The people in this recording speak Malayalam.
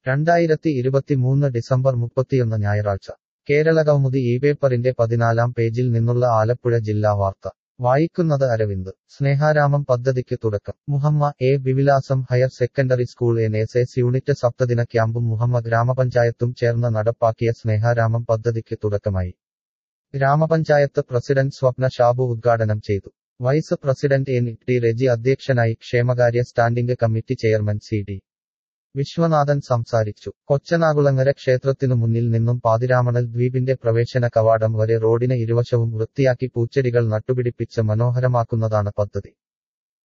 2023 ഡിസംബർ 31 ഞായറാഴ്ച കേരളകൗമുദി ഇപേപ്പറിന്റെ 14-ാം പേജിൽ നിന്നുള്ള ആലപ്പുഴ ജില്ലാ വാർത്ത വായിക്കുന്നത് അരവിന്ദ് സ്നേഹാരാമം പദ്ധതിക്ക് തുടക്കം മുഹമ്മ എ വിവിലാസം higher secondary school NSS unit സപ്തദിന ക്യാമ്പും മുഹമ്മ ഗ്രാമപഞ്ചായത്തും ചേർന്ന് നടപ്പാക്കിയ സ്നേഹാരാമം പദ്ധതിക്ക് തുടക്കമായി. ഗ്രാമപഞ്ചായത്ത് പ്രസിഡന്റ് സ്വപ്ന ഷാബു ഉദ്ഘാടനം ചെയ്തു. വൈസ് പ്രസിഡന്റ് NT റെജി അധ്യക്ഷനായി. ക്ഷേമകാര്യ standing committee chairman CD Viswanathan സംസാരിച്ചു. കൊച്ചനാകുളങ്ങര ക്ഷേത്രത്തിനു മുന്നിൽ നിന്നും പാതിരാമണൽ ദ്വീപിന്റെ പ്രവേശന കവാടം വരെ റോഡിന് ഇരുവശവും വൃത്തിയാക്കി പൂച്ചെടികൾ നട്ടുപിടിപ്പിച്ച് മനോഹരമാക്കുന്നതാണ് പദ്ധതി.